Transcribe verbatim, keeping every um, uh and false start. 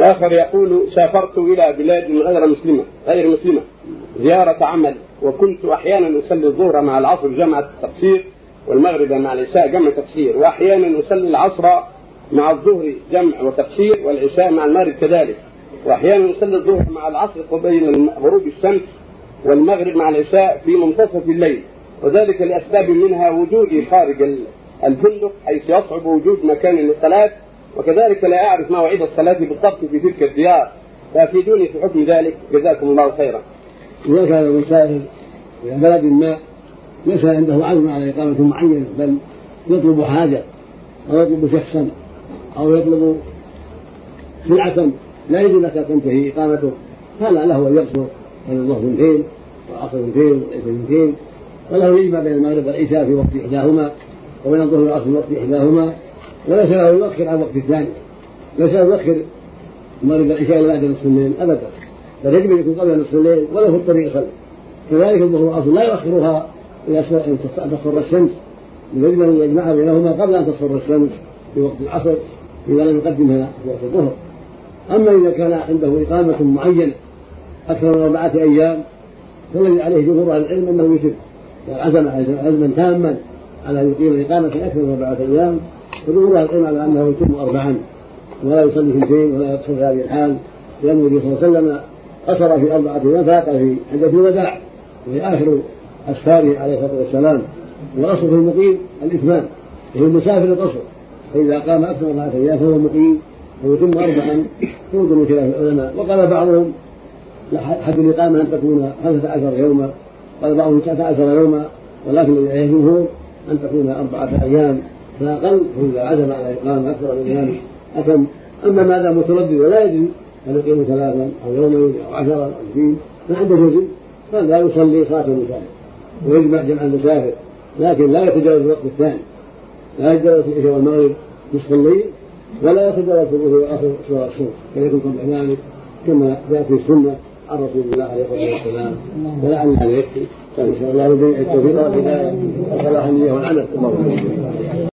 وآخر يقول: سافرت إلى بلاد غير مسلمة غير مسلمة زيارة عمل، وكنت أحيانا أصلي الظهر مع العصر جمع تقصير، والمغرب مع العشاء جمع تقصير، وأحيانا أصلي العصر مع الظهر جمع وتقصير، والعشاء مع المغرب كذلك، وأحيانا أصلي الظهر مع العصر قبيل غروب الشمس، والمغرب مع العشاء في منتصف الليل، وذلك لأسباب منها وجودي خارج الفندق حيث يصعب وجود مكان للصلاة، وكذلك لا أعرف مواعيد الصلاة بالضبط في تلك الديار، فأفيدوني في حكم ذلك جزاكم الله خيرا. إذا كان المسافر إلى بلد ما ليس عنده عزم على إقامة معينة، بل يطلب حاجة أو يطلب شخصا أو يطلب سلعة لا يجب لك تنتهي إقامته، فلا له أن يقصر بين الظهر اثنتين والعصر اثنتين والعشاء اثنتين، وله يجمع بين المغرب والعشاء في وقت إحداهما وبين الظهر والعصر في وقت إحداهما، وليس له يؤخر عن وقت الثاني، ليس له يؤخر المغرب والعشاء إلى بعد نصف الليل أبدا، بل يجب أن يكون قبل نصف الليل ولا في الطريق يصلي. كذلك الظهر والعصر لا يؤخرها إلى أن تصفر الشمس، يجب أن يجمع بينهما قبل أن تصفر الشمس في وقت العصر إذا لم يقدمها في وقت الظهر. أما إذا كان عنده إقامة معينة أكثر من أربعة أيام فالذي عليه جمهور أهل العلم أنه يتم، وعزم عزما تاما على أن يقيم الإقامة أكثر من أربعة أيام، فجمهور أهل العلم على أنه يتم أربعا ولا يصلي اثنتين ولا يقصر في هذه الحال، لأن النبي صلى الله عليه وسلم قصر في أربعة أيام فاقل في حجة الوداع وهي آخر أسفاره عليه الصلاة والسلام، والأصل في المقيم الإتمام وهو المسافر القصر، فإذا قام أكثر من أربعة أيام فهو مقيم ويتم أربعا يوجد من خلاف العلماء. وقال بعضهم حد الإقامة أن تكون خمسة عشر يوما، قال بعضهم تسعة عشر يوما، ولكن الذي عليه الجمهور أن تكون أربعة أيام فأقل، فإذا عزم على إقامة أكثر من أيام أتم. أما ما دام متردد ولا يدري أن يقيم ثلاثا أو يومين أو عشرا أو عشرين فعنده جزم، فلا يصلي صلاة المسافر ويجمع جمع المسافر، لكن لا يتجاوز الوقت الثاني، لا يتجاوز العشاء والمغرب نصف الليل، ولا يتجاوز الظهر والعصر صلاة الصبح، فيكون قبل ذلك كما جاء في السنة عن رسول الله عليه الصلاة والسلام. ولعل هذا يكفي، فإن شاء الله التوفيق والهداية وصلاح النية والعمل.